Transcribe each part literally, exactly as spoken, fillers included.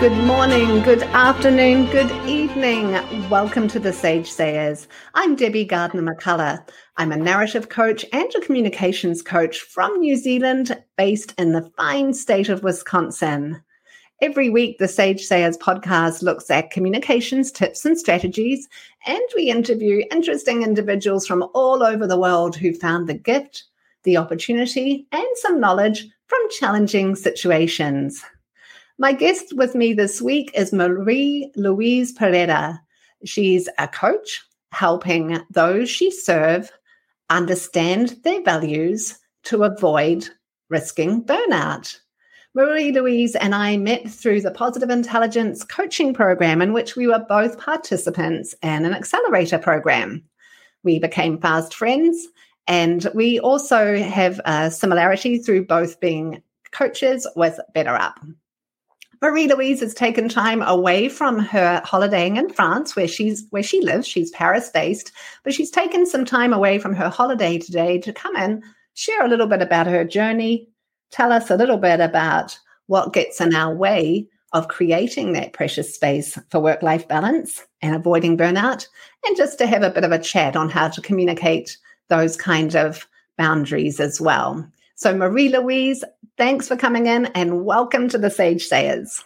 good morning, good afternoon, good evening. Welcome to the Sage Sayers. I'm Debbie Gardner-McCullough. I'm a narrative coach and a communications coach from New Zealand, based in the fine state of Wisconsin. Every week, the Sage Sayers podcast looks at communications tips and strategies, and we interview interesting individuals from all over the world who found the gift, the opportunity, and some knowledge from challenging situations. My guest with me this week is Marie-Louise Pereira. She's a coach helping those she serves understand their values to avoid risking burnout. Marie-Louise and I met through the Positive Intelligence coaching program, in which we were both participants in an accelerator program. We became fast friends, and we also have a similarity through both being coaches with BetterUp. Marie-Louise has taken time away from her holidaying in France, where she's where she lives. She's Paris-based, but she's taken some time away from her holiday today to come in, share a little bit about her journey, tell us a little bit about what gets in our way of creating that precious space for work-life balance and avoiding burnout, and just to have a bit of a chat on how to communicate those kind of boundaries as well. So Marie-Louise, thanks for coming in and welcome to the Sage Sayers.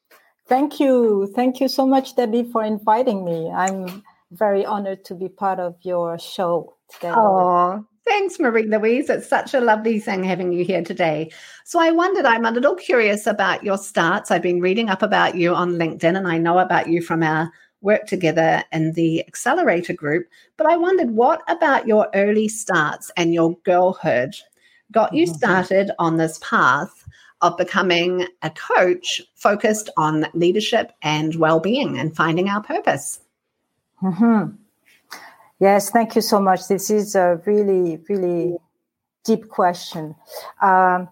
Thank you. Thank you so much, Debbie, for inviting me. I'm very honored to be part of your show today. Oh, thanks, Marie-Louise. It's such a lovely thing having you here today. So I wondered, I'm a little curious about your starts. I've been reading up about you on LinkedIn, and I know about you from our work together in the Accelerator group. But I wondered, what about your early starts and your girlhood got you started on this path of becoming a coach focused on leadership and well-being and finding our purpose? Mm-hmm. Yes, thank you so much. This is a really, really deep question. Um,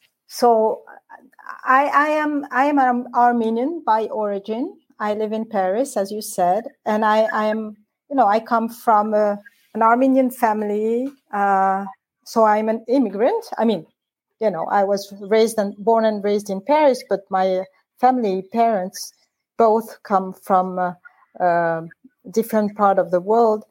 so I, I am I am an Armenian by origin. I live in Paris, as you said, and I, I am, you know, I come from a, an Armenian family. Uh, So I'm an immigrant. I mean, you know, I was raised and born and raised in Paris, but my family parents both come from a, a different part of the world.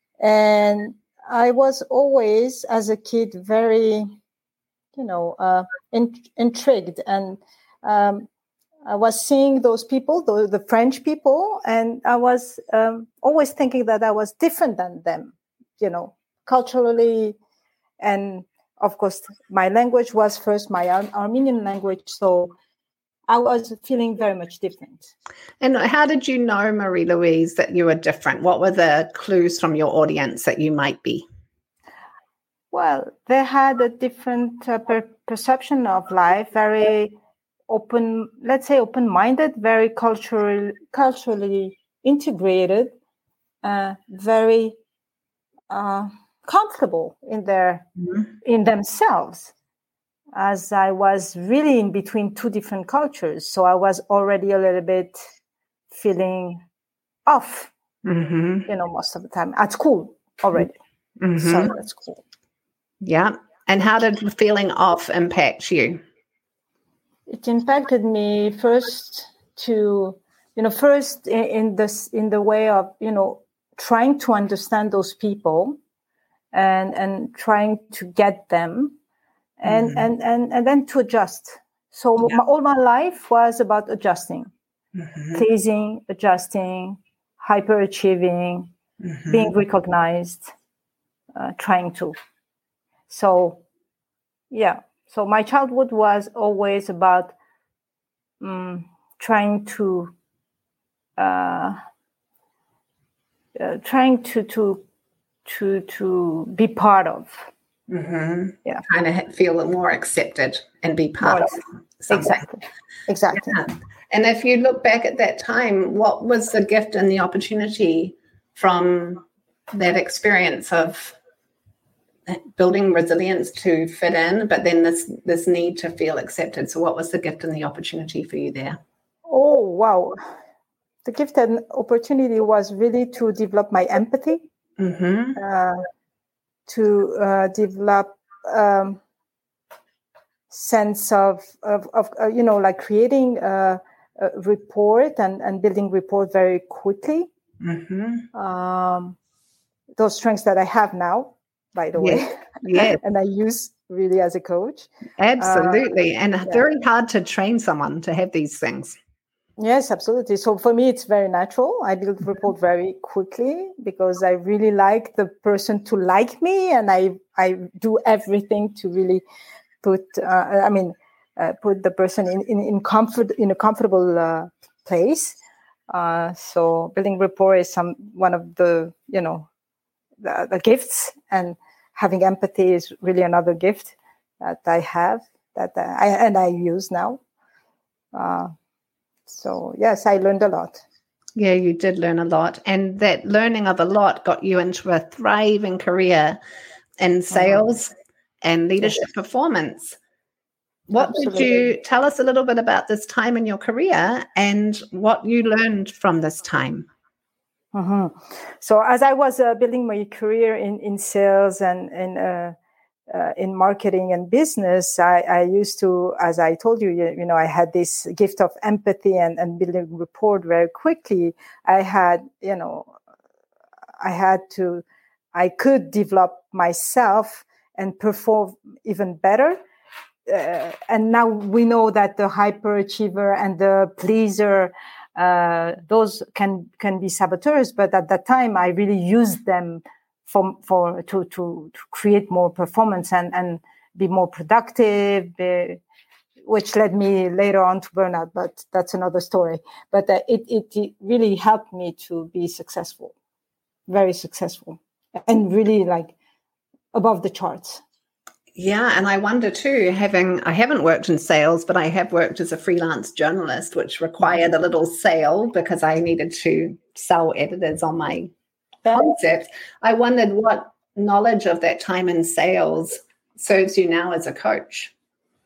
And I was always, as a kid, very, you know, uh, in, intrigued. And um, I was seeing those people, the, the French people, and I was um, always thinking that I was different than them, you know, culturally. And of course, my language was first my Ar- Armenian language. So I was feeling very much different. And how did you know, Marie-Louise, that you were different? What were the clues from your audience that you might be? Well, they had a different uh, per- perception of life, very open, let's say open-minded, very cultural, culturally integrated, uh, very uh, comfortable in their mm-hmm. in themselves, as I was really in between two different cultures. So I was already a little bit feeling off, mm-hmm. you know, most of the time at school already. Mm-hmm. So at school. Yeah. And how did feeling off impact you? It impacted me first to, you know, first in, in this in the way of, you know, trying to understand those people. And and trying to get them, and mm-hmm. and, and and then to adjust. So yeah. my, all my life was about adjusting, mm-hmm. pleasing, adjusting, hyperachieving, mm-hmm. being recognized, uh, trying to. So, yeah. So my childhood was always about um, trying to, uh, uh, trying to to. to to be part of. Mm-hmm. Yeah. Kind of feel more accepted and be part more, of something. Exactly. Exactly. Yeah. And if you look back at that time, what was the gift and the opportunity from that experience of building resilience to fit in, but then this this need to feel accepted? So what was the gift and the opportunity for you there? Oh, wow. The gift and opportunity was really to develop my empathy. Mm-hmm. Uh, to uh, develop um, sense of of, of uh, you know, like creating a, uh, report and, and building rapport very quickly. Mm-hmm. Um, those strengths that I have now, by the Yes. way, Yes. and I use really as a coach. Absolutely. Uh, and yeah. very hard to train someone to have these things. Yes, absolutely. So for me, it's very natural. I build rapport very quickly because I really like the person to like me, and I I do everything to really put. Uh, I mean, uh, put the person in in, in comfort in a comfortable uh, place. Uh, so building rapport is some one of the you know the, the gifts, and having empathy is really another gift that I have that I and I use now. Uh, So, yes, I learned a lot. Yeah, you did learn a lot. And that learning of a lot got you into a thriving career in sales mm-hmm. and leadership yes. performance. What Absolutely. Would you tell us a little bit about this time in your career and what you learned from this time? Mm-hmm. So as I was uh, building my career in, in sales and, and uh, Uh, in marketing and business, I, I used to, as I told you, you, you know, I had this gift of empathy and, and building rapport very quickly. I had, you know, I had to, I could develop myself and perform even better. Uh, and now we know that the hyperachiever and the pleaser, uh, those can can be saboteurs. But at that time, I really used them for for to to, to create more performance and, and be more productive, be, which led me later on to burnout. But that's another story. But uh, it, it it really helped me to be successful, very successful, and really like above the charts. Yeah, and I wonder too, having, I haven't worked in sales, but I have worked as a freelance journalist, which required a little sale because I needed to sell editors on my concept. I wondered what knowledge of that time in sales serves you now as a coach?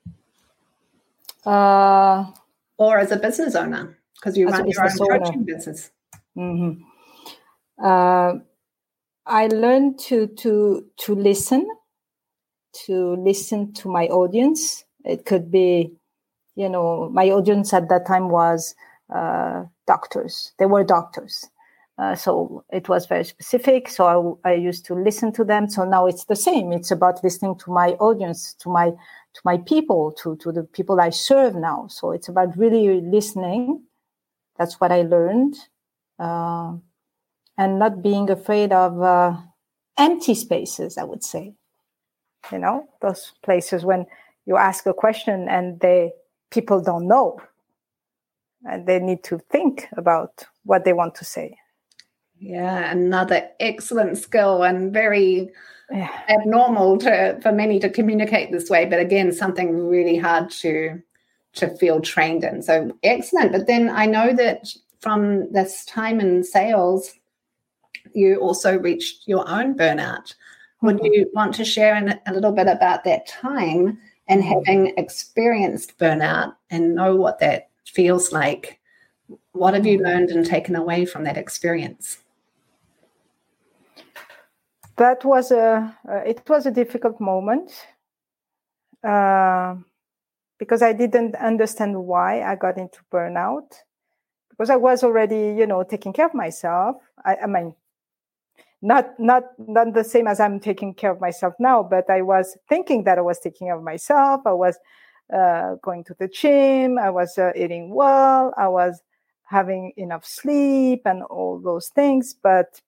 Uh, or as a business owner, because you run your own owner. coaching business. Mm-hmm. Uh, I learned to to to listen. to listen to my audience. It could be, you know, my audience at that time was uh, doctors. They were doctors. Uh, so it was very specific. So I, I used to listen to them. So now it's the same. It's about listening to my audience, to my to my people, to, to the people I serve now. So it's about really listening. That's what I learned. Uh, and not being afraid of uh, empty spaces, I would say. You know, those places when you ask a question and they people don't know and they need to think about what they want to say. Yeah, another excellent skill and very yeah. abnormal to, for many to communicate this way. But again, something really hard to to feel trained in. So excellent. But then I know that from this time in sales, you also reached your own burnout. Would you want to share in a little bit about that time and having experienced burnout and know what that feels like? What have you learned and taken away from that experience? That was a uh, it was a difficult moment uh, because I didn't understand why I got into burnout, because I was already, you know, taking care of myself. I, I mean. Not not not the same as I'm taking care of myself now, but I was thinking that I was taking care of myself. I was uh, going to the gym. I was uh, eating well. I was having enough sleep and all those things. But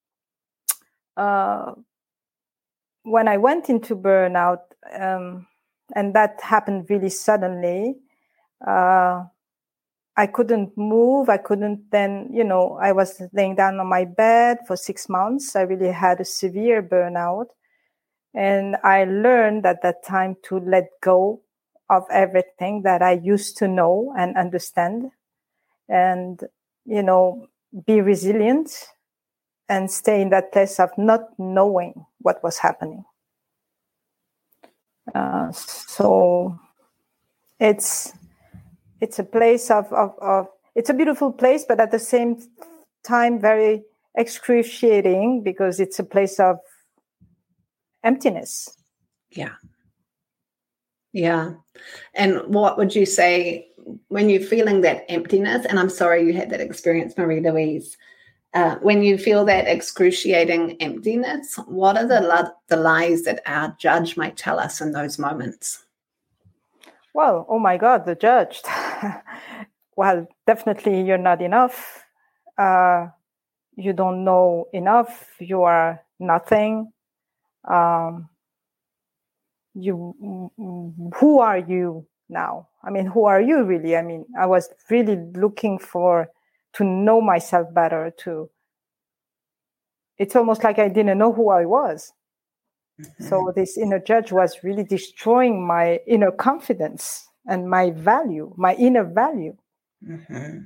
uh, when I went into burnout, um, and that happened really suddenly, uh, I couldn't move. I couldn't then, you know, I was laying down on my bed for six months. I really had a severe burnout. And I learned at that time to let go of everything that I used to know and understand and, you know, be resilient and stay in that place of not knowing what was happening. Uh, so it's... It's a place of, of, of, it's a beautiful place, but at the same time, very excruciating because it's a place of emptiness. Yeah. Yeah. And what would you say when you're feeling that emptiness, and I'm sorry you had that experience, Marie-Louise, uh, when you feel that excruciating emptiness, what are the, li- the lies that our judge might tell us in those moments? Well, oh my God, the judge. Well, definitely you're not enough. Uh, you don't know enough. You are nothing. Um, you, who are you now? I mean, who are you really? I mean, I was really looking for to know myself better. To, it's almost like I didn't know who I was. Mm-hmm. So this inner judge was really destroying my inner confidence and my value, my inner value. Mm-hmm.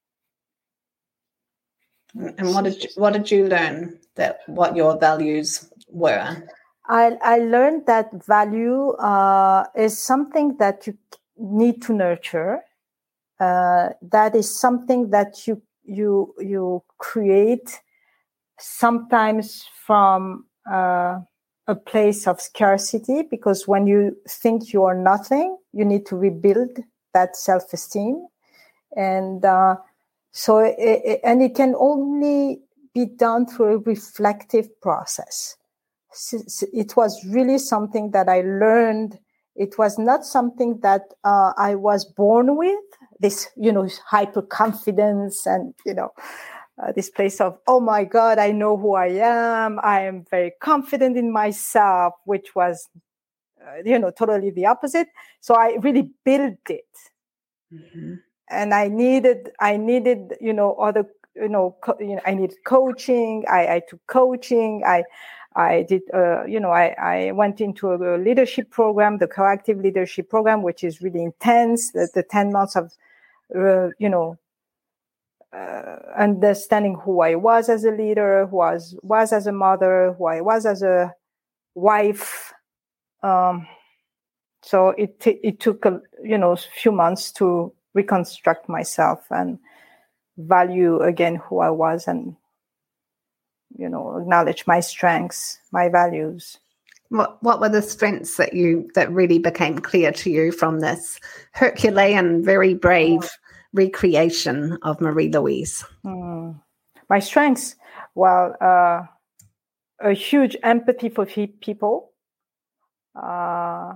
And what did you, what did you learn that what your values were? I, I learned that value uh, is something that you need to nurture. Uh, that is something that you you you create sometimes from uh, a place of scarcity, because when you think you are nothing, you need to rebuild that self-esteem, and uh, so it, it, and it can only be done through a reflective process. It was really something that I learned. It was not something that uh, I was born with, this, you know, hyper confidence and, you know, uh, this place of, oh my God, I know who I am. I am very confident in myself, which was, uh, you know, totally the opposite. So I really built it. Mm-hmm. And I needed, I needed, you know, other, you know, co- you know I needed coaching. I, I took coaching. I, I did, uh, you know, I, I went into a leadership program, the Coactive Leadership Program, which is really intense. The, the ten months of, uh, you know, uh, understanding who I was as a leader, who I was, was as a mother, who I was as a wife. Um, so it t- it took a, you know, few months to reconstruct myself and value again who I was, and, you know, acknowledge my strengths, my values. What what were the strengths that you that really became clear to you from this Herculean, very brave recreation of Marie-Louise? Hmm. My strengths, well, uh, a huge empathy for people. Uh,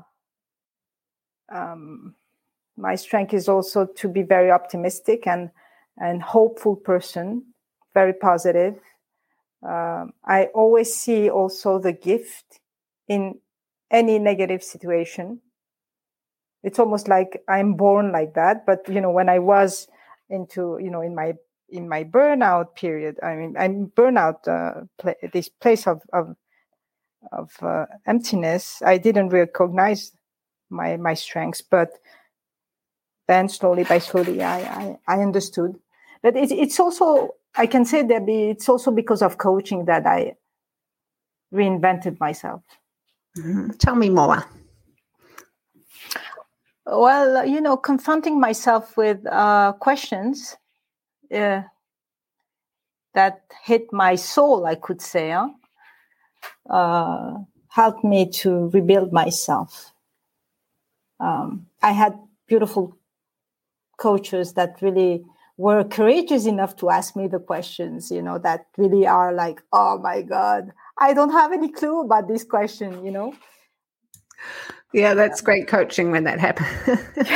um, my strength is also to be very optimistic and and hopeful person, very positive. Um, I always see also the gift in any negative situation. It's almost like I'm born like that. But, you know, when I was into, you know, in my in my burnout period, I mean, I'm burnout, uh, pl- this place of of, of uh, emptiness, I didn't recognize my my strengths. But then slowly by slowly, I I, I understood. But it, it's also, I can say that it's also because of coaching that I reinvented myself. Mm-hmm. Tell me more. Well, you know, confronting myself with uh, questions uh, that hit my soul, I could say, huh? uh, helped me to rebuild myself. Um, I had beautiful coaches that really were courageous enough to ask me the questions, you know, that really are like, oh my God, I don't have any clue about this question, you know. Yeah, that's great coaching when that happens.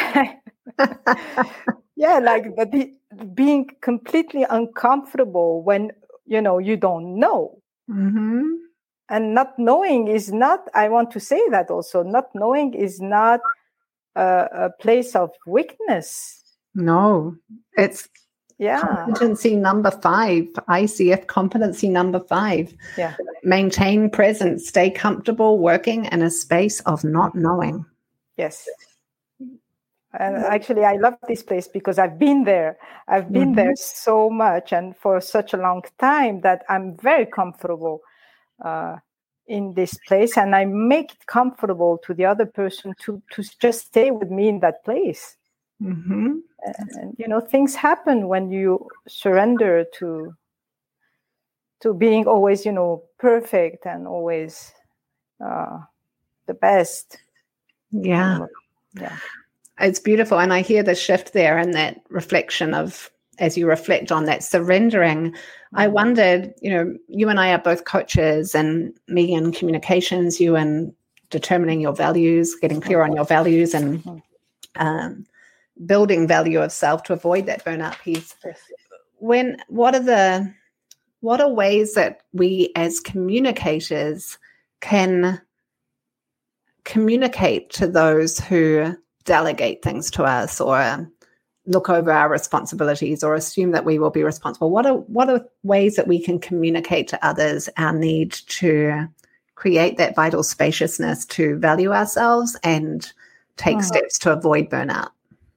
Yeah, like but the, being completely uncomfortable when, you know, you don't know. Mm-hmm. And not knowing is not, I want to say that also, not knowing is not a, a place of weakness. No, it's yeah. competency number five, I C F competency number five. Yeah. Maintain presence, stay comfortable working in a space of not knowing. Yes. And actually, I love this place because I've been there. I've been mm-hmm. there so much and for such a long time that I'm very comfortable uh, in this place. And I make it comfortable to the other person to, to just stay with me in that place. Mm-hmm. And, and, you know, things happen when you surrender to to being always, you know, perfect and always uh, the best. Yeah. Yeah. It's beautiful. And I hear the shift there and that reflection of, as you reflect on that surrendering, mm-hmm. I wondered, you know, you and I are both coaches, and me in communications, you in determining your values, getting clear on your values, and um, building value of self to avoid that burnout piece. When, what are the, what are ways that we as communicators can communicate to those who delegate things to us, or look over our responsibilities, or assume that we will be responsible? What are what are ways that we can communicate to others our need to create that vital spaciousness to value ourselves and take mm-hmm. steps to avoid burnout?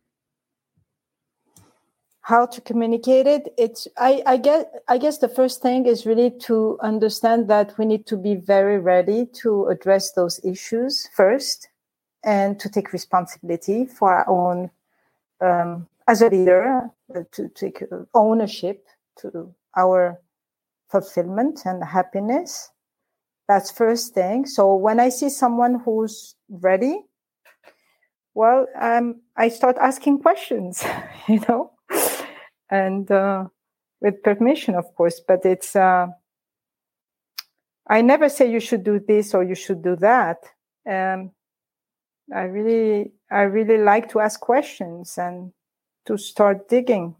How to communicate it? It's I, I guess I guess the first thing is really to understand that we need to be very ready to address those issues first, and to take responsibility for our own, um, as a leader, uh, to take ownership to our fulfillment and happiness. That's first thing. So when I see someone who's ready, well, um, I start asking questions, you know. And uh, with permission, of course, but it's, uh, I never say you should do this or you should do that. Um, I really, I really like to ask questions and to start digging.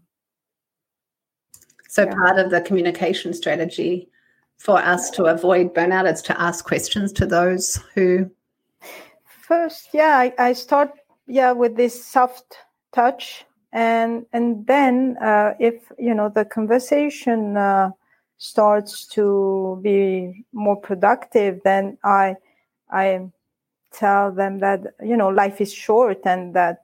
So yeah. part of the communication strategy for us to avoid burnout is to ask questions to those who... First, yeah, I, I start, yeah, with this soft touch. And and then uh, if, you know, the conversation uh, starts to be more productive, then I I tell them that, you know, life is short and that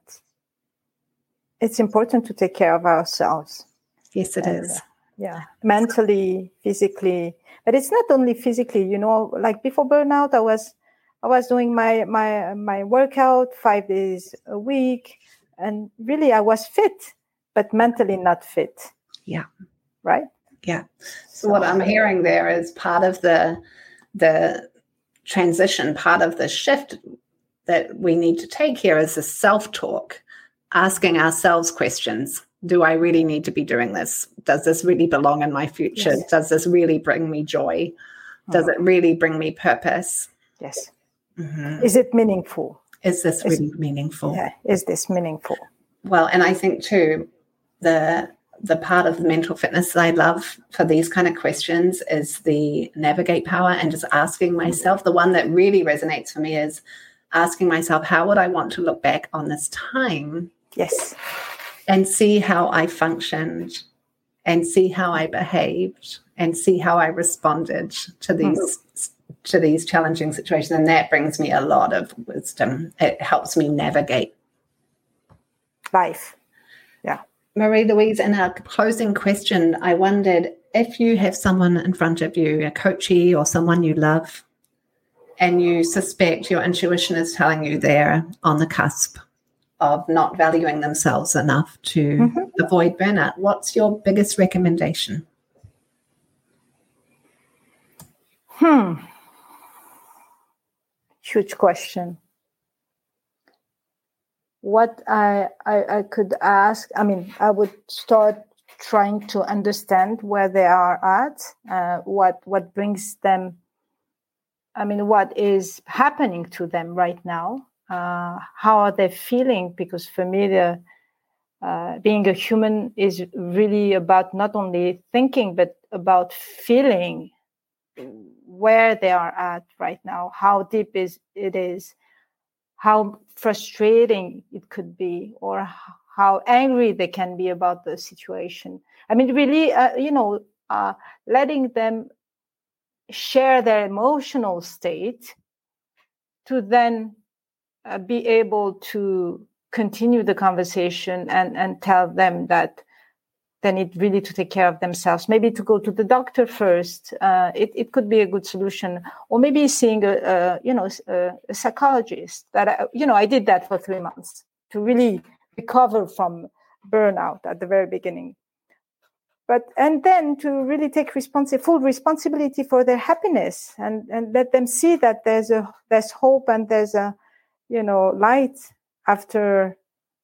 it's important to take care of ourselves. Yes, it and, is. Uh, yeah, mentally, physically, but it's not only physically. You know, like before burnout, I was I was doing my my my workout five days a week. And really, I was fit, but mentally not fit. Yeah. Right? Yeah. So, so what I'm hearing there is part of the the transition, part of the shift that we need to take here is the self-talk, asking ourselves questions. Do I really need to be doing this? Does this really belong in my future? Yes. Does this really bring me joy? Does mm-hmm. it really bring me purpose? Yes. Mm-hmm. Is it meaningful? Is this really is, meaningful? Yeah, is this meaningful? Well, and I think too, the the part of the mental fitness that I love for these kind of questions is the navigate power, and just asking myself, the one that really resonates for me is asking myself, how would I want to look back on this time? Yes. And see how I functioned, and see how I behaved, and see how I responded to these mm. to these challenging situations. And that brings me a lot of wisdom. It helps me navigate life. Yeah. Marie-Louise, in our closing question, I wondered if you have someone in front of you, a coachee or someone you love, and you suspect your intuition is telling you they're on the cusp of not valuing themselves enough to mm-hmm. avoid burnout, what's your biggest recommendation? Hmm. Huge question. What I, I I could ask, I mean, I would start trying to understand where they are at, uh, what what brings them, I mean, what is happening to them right now, uh, how are they feeling? Because for me, the uh, being a human is really about not only thinking, but about feeling where they are at right now, how deep is it is, how frustrating it could be, or how angry they can be about the situation. I mean, really, uh, you know, uh, letting them share their emotional state to then uh, be able to continue the conversation and, and tell them that they need really to take care of themselves. Maybe to go to the doctor first. Uh, it, it could be a good solution. Or maybe seeing a, a you know, a, a psychologist. That I, you know, I did that for three months to really recover from burnout at the very beginning. But and then to really take responsi- full responsibility for their happiness, and, and let them see that there's a there's hope and there's a, you know, light after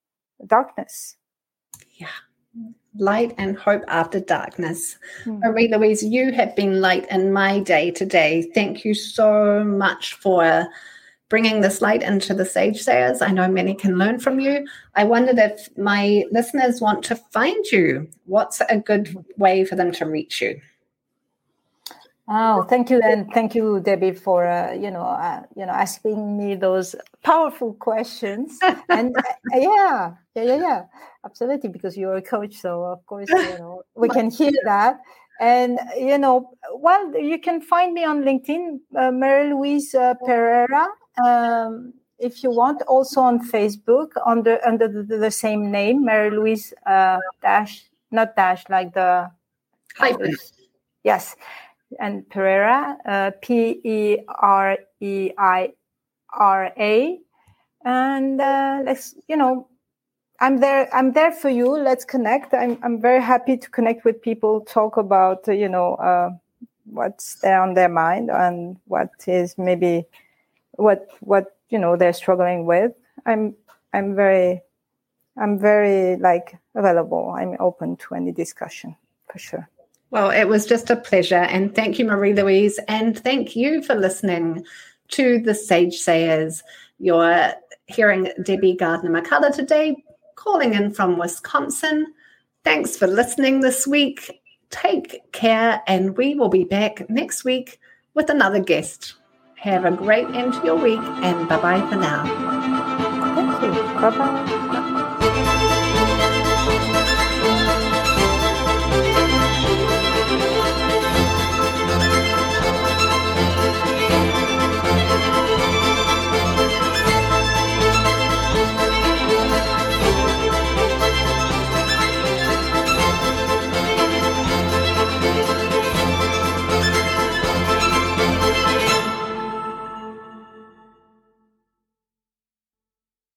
darkness. Yeah. Light and hope after darkness. Mm. Marie-Louise, you have been light in my day today. Thank you so much for bringing this light into the Sage Sayers. I know many can learn from you. I wondered if my listeners want to find you. What's a good way for them to reach you? Oh, thank you, and thank you, Debbie, for uh, you know, uh, you know, asking me those powerful questions. And uh, yeah, yeah, yeah, yeah, absolutely, because you're a coach, so of course, you know, we can hear that. And you know, well, you can find me on LinkedIn, uh, Marie-Louise uh, Pereira, um, if you want. Also on Facebook under under the, the same name, Marie-Louise uh, dash, not dash, like the hyphen. Yes. And Pereira, uh, P E R E I R A, and uh, let's, you know, I'm there. I'm there for you. Let's connect. I'm I'm very happy to connect with people, talk about uh, you know uh, what's there on their mind and what is maybe what what you know they're struggling with. I'm I'm very I'm very like available. I'm open to any discussion for sure. Well, it was just a pleasure. And thank you, Marie-Louise. And thank you for listening to the Sage Sayers. You're hearing Debbie Gardner-McCullough today, calling in from Wisconsin. Thanks for listening this week. Take care, and we will be back next week with another guest. Have a great end to your week, and bye-bye for now. Thank you. Bye-bye.